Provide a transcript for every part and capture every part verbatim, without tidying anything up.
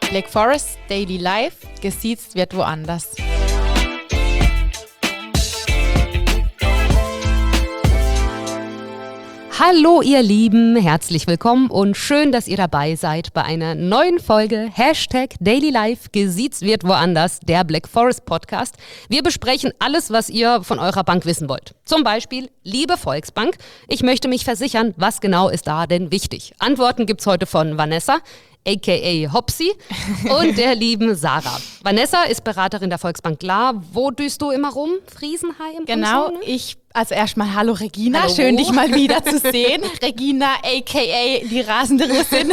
Black Forest Daily Life, gesiezt wird woanders. Hallo ihr Lieben, herzlich willkommen und schön, dass ihr dabei seid bei einer neuen Folge Hashtag Daily Life, gesiezt wird woanders, der Black Forest Podcast. Wir besprechen alles, was ihr von eurer Bank wissen wollt. Zum Beispiel, liebe Volksbank, ich möchte mich versichern, was genau ist da denn wichtig? Antworten gibt's heute von Vanessa, aka Hopsi, und der lieben Sarah. Vanessa ist Beraterin der Volksbank Klar. Wo düst du immer rum? Friesenheim? Genau, und so, ne? ich, also erstmal hallo Regina, Hallo. Schön dich mal wieder zu sehen. Regina, aka die rasende Russin.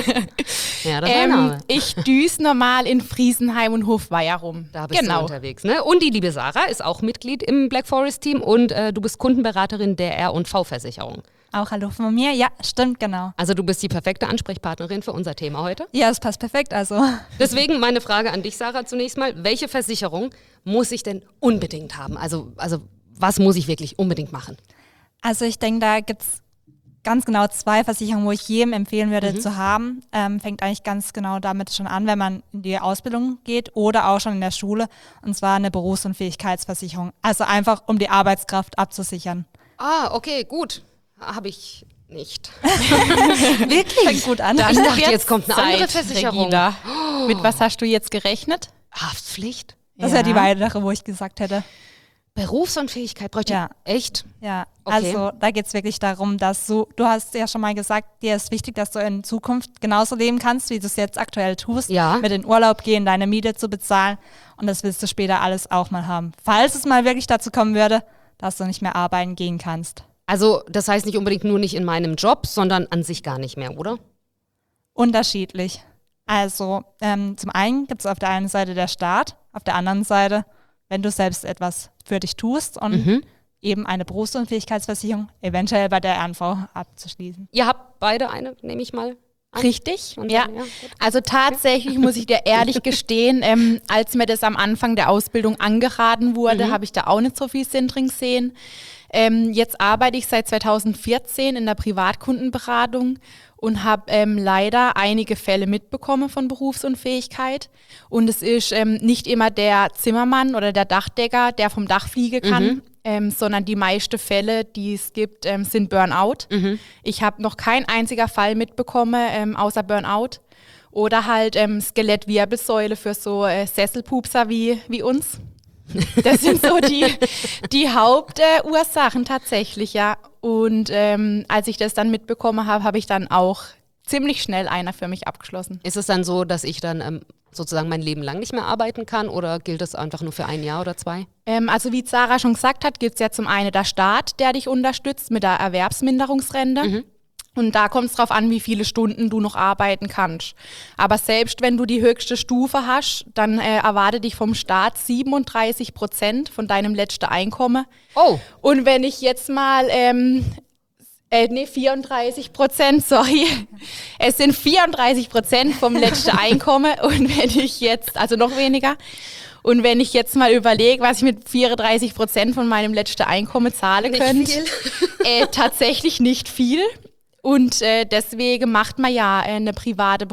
Ja, das ist der ähm, Name. ich düse normal in Friesenheim und Hofweier rum. Da bist genau. du unterwegs, ne? Und die liebe Sarah ist auch Mitglied im Black Forest Team und äh, du bist Kundenberaterin der R und V-Versicherung. Auch hallo von mir. Ja, stimmt, genau. Also du bist die perfekte Ansprechpartnerin für unser Thema heute. Ja, das passt perfekt, also. Deswegen meine Frage an dich, Sarah, zunächst mal. Welche Versicherung muss ich denn unbedingt haben? Also, also was muss ich wirklich unbedingt machen? Also ich denke, da gibt es ganz genau zwei Versicherungen, wo ich jedem empfehlen würde Mhm. zu haben. Ähm, fängt eigentlich ganz genau damit schon an, wenn man in die Ausbildung geht oder auch schon in der Schule. Und zwar eine Berufsunfähigkeitsversicherung. Also einfach, um die Arbeitskraft abzusichern. Ah, okay, gut. Habe ich nicht. Wirklich? Fängt gut an. Dann Ich dachte, wird's jetzt kommt eine andere Zeit, Versicherung. Regina. Mit was hast du jetzt gerechnet? Haftpflicht? Das wäre die weitere, wo ich gesagt hätte. Berufsunfähigkeit bräuchte Ja. ich echt? Ja, Okay. also da geht es wirklich darum, dass du, du hast ja schon mal gesagt, dir ist wichtig, dass du in Zukunft genauso leben kannst, wie du es jetzt aktuell tust. Ja. Mit in Urlaub gehen, deine Miete zu bezahlen. Und das willst du später alles auch mal haben. Falls es mal wirklich dazu kommen würde, dass du nicht mehr arbeiten gehen kannst. Also das heißt nicht unbedingt nur nicht in meinem Job, sondern an sich gar nicht mehr, oder? Unterschiedlich. Also ähm, zum einen gibt es auf der einen Seite der Staat, auf der anderen Seite, wenn du selbst etwas für dich tust und Mhm. eben eine Berufsunfähigkeitsversicherung eventuell bei der R N V abzuschließen. Ihr habt beide eine, nehme ich mal an. Richtig, Und ja. dann, ja, gut. Also tatsächlich muss ich dir ehrlich gestehen, ähm, als mir das am Anfang der Ausbildung angeraten wurde, Mhm. habe ich da auch nicht so viel Sinn drin gesehen. Ähm, jetzt arbeite ich seit zweitausendvierzehn in der Privatkundenberatung und habe ähm, leider einige Fälle mitbekommen von Berufsunfähigkeit. Und es ist ähm, nicht immer der Zimmermann oder der Dachdecker, der vom Dach fliegen kann, Mhm. ähm, sondern die meisten Fälle, die es gibt, ähm, sind Burnout. Mhm. Ich habe noch kein einziger Fall mitbekommen, ähm, außer Burnout. Oder halt ähm, Skelettwirbelsäule für so äh, Sesselpupser wie, wie uns. Das sind so die, die Hauptursachen äh, tatsächlich, ja. Und ähm, als ich das dann mitbekommen habe, habe ich dann auch ziemlich schnell einer für mich abgeschlossen. Ist es dann so, dass ich dann ähm, sozusagen mein Leben lang nicht mehr arbeiten kann oder gilt das einfach nur für ein Jahr oder zwei? Ähm, also wie Sarah schon gesagt hat, gibt es ja zum einen der Staat, der dich unterstützt mit der Erwerbsminderungsrente. Mhm. Und da kommt es drauf an, wie viele Stunden du noch arbeiten kannst. Aber selbst wenn du die höchste Stufe hast, dann äh, erwartet dich vom Staat siebenunddreißig Prozent von deinem letzten Einkommen. Oh, Und wenn ich jetzt mal, ähm, äh, nee, vierunddreißig Prozent, sorry, es sind vierunddreißig Prozent vom letzten Einkommen. Und wenn ich jetzt, also noch weniger, und wenn ich jetzt mal überlege, was ich mit vierunddreißig Prozent von meinem letzten Einkommen zahlen Nicht könnte, viel. äh, tatsächlich nicht viel. Und äh, deswegen macht man ja äh, eine private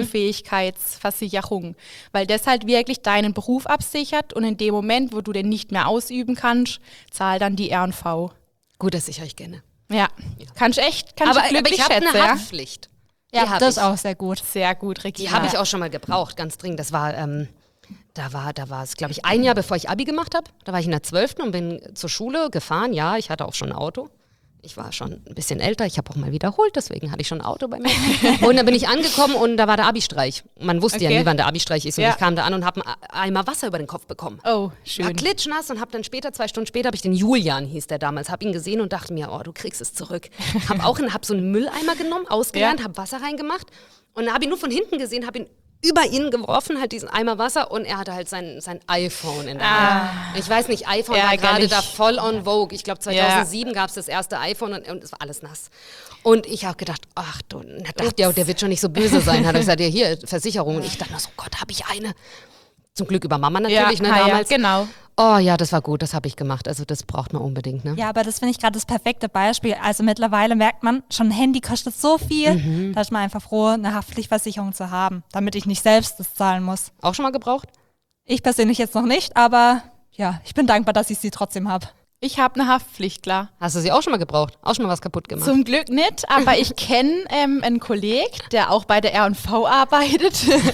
Berufsunfähigkeitsversicherung, weil das halt wirklich deinen Beruf absichert und in dem Moment, wo du den nicht mehr ausüben kannst, zahlt dann die R und V. gut, dass ich euch kenne. Ja, kannst echt, kannst Aber, du aber glücklich ich habe schätzen, eine ja? Haftpflicht. Die Ja, hab das ist ich. auch sehr gut. Sehr gut, Regina. Die habe ich auch schon mal gebraucht, ganz dringend. Das war, ähm, da war, da war es, glaube ich, ein Jahr bevor ich Abi gemacht habe. Da war ich in der zwölften und bin zur Schule gefahren. Ja, ich hatte auch schon ein Auto. Ich war schon ein bisschen älter, ich habe auch mal wiederholt, deswegen hatte ich schon ein Auto bei mir. Und dann bin ich angekommen und da war der Abi-Streich. Man wusste Okay. ja nie, wann der Abi-Streich ist. Und Ja. ich kam da an und habe einen Eimer Wasser über den Kopf bekommen. Oh, War schön. klitschnass und habe dann später, zwei Stunden später, habe ich den Julian, hieß der damals, habe ihn gesehen und dachte mir, oh, du kriegst es zurück. Habe auch einen, hab so einen Mülleimer genommen, ausgelernt, Ja. habe Wasser reingemacht und habe ihn nur von hinten gesehen, habe ihn über ihn geworfen, halt diesen Eimer Wasser und er hatte halt sein, sein iPhone in der Hand. Ich weiß nicht, iPhone war gerade Ärgerlich. da voll on vogue. Ich glaube zweitausendsieben gab es das erste iPhone und, und es war alles nass. Und ich habe gedacht, ach du, er dachte ja, der wird schon nicht so böse sein. Hat er gesagt, ja hier, Versicherung. Und ich dachte, so Gott, habe ich eine. Zum Glück über Mama natürlich, ja, ne, ja, damals. genau. Oh ja, das war gut, das habe ich gemacht. Also das braucht man unbedingt, ne? Ja, aber das finde ich gerade das perfekte Beispiel. Also mittlerweile merkt man, schon ein Handy kostet so viel, Mhm. da ist man einfach froh, eine Haftpflichtversicherung zu haben, damit ich nicht selbst das zahlen muss. Auch schon mal gebraucht? Ich persönlich jetzt noch nicht, aber ja, ich bin dankbar, dass ich sie trotzdem habe. Ich habe eine Haftpflicht, klar. Hast du sie auch schon mal gebraucht? Auch schon mal was kaputt gemacht? Zum Glück nicht, aber ich kenne ähm, einen Kollegen, der auch bei der R und V arbeitet,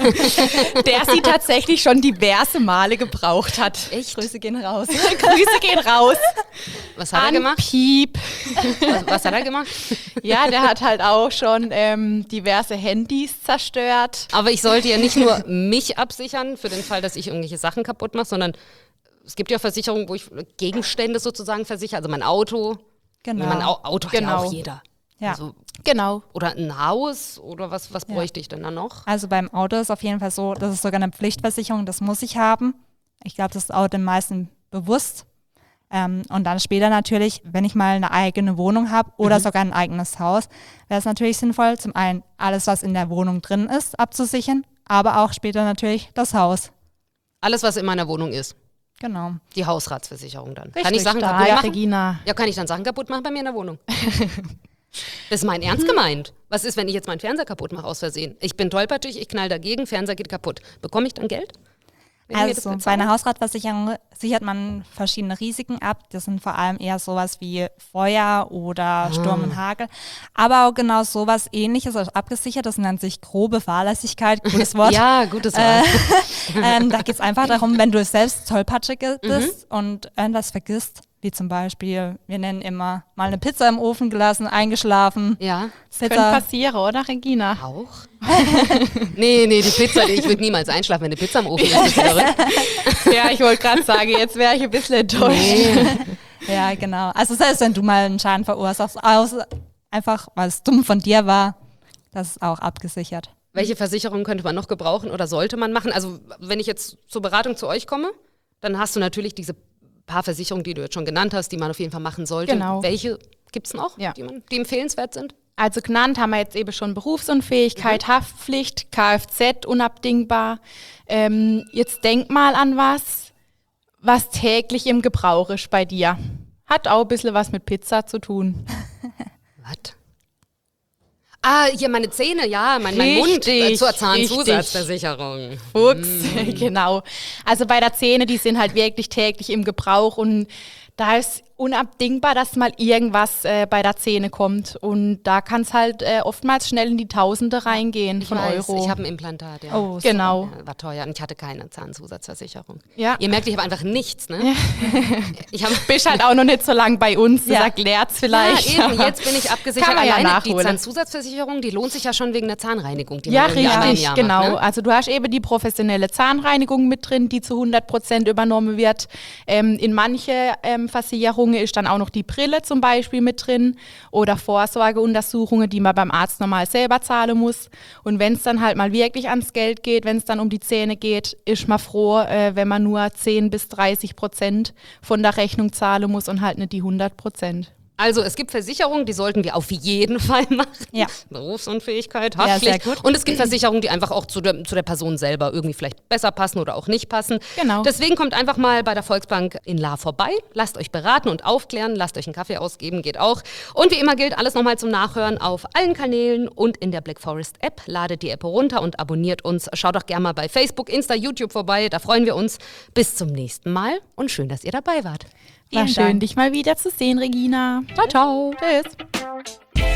der sie tatsächlich schon diverse Male gebraucht hat. Echt? Grüße gehen raus. Grüße gehen raus. Was hat er An gemacht? Piep. Was, was hat er gemacht? Ja, der hat halt auch schon ähm, diverse Handys zerstört. Aber ich sollte ja nicht nur mich absichern für den Fall, dass ich irgendwelche Sachen kaputt mache, sondern es gibt ja Versicherungen, wo ich Gegenstände sozusagen versichere, also mein Auto. Genau. Mein Au- Auto hat ja Genau. auch jeder. Ja. Also, Genau. oder ein Haus oder was, was Ja. bräuchte ich denn da noch? Also beim Auto ist auf jeden Fall so, das ist sogar eine Pflichtversicherung, das muss ich haben. Ich glaube, das ist auch den meisten bewusst. Ähm, und dann später natürlich, wenn ich mal eine eigene Wohnung habe oder Mhm. sogar ein eigenes Haus, wäre es natürlich sinnvoll, zum einen alles, was in der Wohnung drin ist, abzusichern, aber auch später natürlich das Haus. Alles, was in meiner Wohnung ist. Genau. Die Hausratsversicherung dann. Richtig, kann ich Sachen da, kaputt Ja, machen? Regina. Ja, kann ich dann Sachen kaputt machen bei mir in der Wohnung? Das ist mein Ernst gemeint. Was ist, wenn ich jetzt meinen Fernseher kaputt mache aus Versehen? Ich bin tollpatschig, ich knall dagegen, Fernseher geht kaputt. Bekomme ich dann Geld? Wenn ich mir das Also bei bezahle? einer Hausratversicherung sichert man verschiedene Risiken ab. Das sind vor allem eher sowas wie Feuer oder Sturm und Hagel. Aber auch genau sowas Ähnliches ist abgesichert. Das nennt sich grobe Fahrlässigkeit. Gutes Wort. Ja, gutes Wort. ähm, da geht es einfach darum, wenn du selbst tollpatschig Mhm. bist und irgendwas vergisst, wie zum Beispiel, wir nennen immer mal eine Pizza im Ofen gelassen, eingeschlafen. Ja. Könnte Pizza. passieren, oder Regina? Auch? nee, nee, die Pizza, ich würde niemals einschlafen, wenn eine Pizza im Ofen ist. Bist du verrückt? Ja, ich wollte gerade sagen, jetzt wäre ich ein bisschen enttäuscht. Ja, genau. Also selbst wenn du mal einen Schaden verursachst, aus, einfach weil es dumm von dir war, das ist auch abgesichert. Welche Versicherungen könnte man noch gebrauchen oder sollte man machen? Also wenn ich jetzt zur Beratung zu euch komme, dann hast du natürlich diese paar Versicherungen, die du jetzt schon genannt hast, die man auf jeden Fall machen sollte. Genau. Welche gibt es noch, Ja. die, man, die empfehlenswert sind? Also genannt haben wir jetzt eben schon Berufsunfähigkeit, Haftpflicht, Kfz unabdingbar. Ähm, jetzt denk mal an was, was täglich im Gebrauch ist bei dir. Hat auch ein bisschen was mit Pizza zu tun. Was? Ah, hier meine Zähne, ja, mein, mein Mund äh, Richtig, zur Zahnzusatzversicherung. Fuchs, genau. Also bei der Zähne, die sind halt wirklich täglich im Gebrauch und da ist unabdingbar, dass mal irgendwas äh, bei der Zähne kommt. Und da kann es halt äh, oftmals schnell in die Tausende reingehen Ich von weiß, Euro. ich habe ein Implantat, ja. Oh, Genau. Ja, war teuer und ich hatte keine Zahnzusatzversicherung. Ja. Ihr merkt, ich habe einfach nichts, ne? Ich habe Bist halt auch noch nicht so lang bei uns, das Ja. erklärt's vielleicht. Ja, eben, jetzt bin ich abgesichert. Kann man ja Alleine die nachholen. Zahnzusatzversicherung, die lohnt sich ja schon wegen der Zahnreinigung, die Ja, man irgendwie einmal im richtig, Jahr genau. macht, ne? Also du hast eben die professionelle Zahnreinigung mit drin, die zu hundert Prozent übernommen wird. Ähm, in manche ähm, Versicherungen ist dann auch noch die Brille zum Beispiel mit drin oder Vorsorgeuntersuchungen, die man beim Arzt normal selber zahlen muss. Und wenn es dann halt mal wirklich ans Geld geht, wenn es dann um die Zähne geht, ist man froh, äh, wenn man nur zehn bis dreißig Prozent von der Rechnung zahlen muss und halt nicht die hundert Prozent. Also es gibt Versicherungen, die sollten wir auf jeden Fall machen. Ja. Berufsunfähigkeit, Ja, Haftpflicht. sehr gut. Und es gibt Versicherungen, die einfach auch zu der, zu der Person selber irgendwie vielleicht besser passen oder auch nicht passen. Genau. Deswegen kommt einfach mal bei der Volksbank in Lahr vorbei. Lasst euch beraten und aufklären. Lasst euch einen Kaffee ausgeben, geht auch. Und wie immer gilt alles nochmal zum Nachhören auf allen Kanälen und in der Black Forest App. Ladet die App runter und abonniert uns. Schaut doch gerne mal bei Facebook, Insta, YouTube vorbei. Da freuen wir uns. Bis zum nächsten Mal und schön, dass ihr dabei wart. War Vielen schön, Dank. dich mal wieder zu sehen, Regina. Ciao, ciao. Tschüss.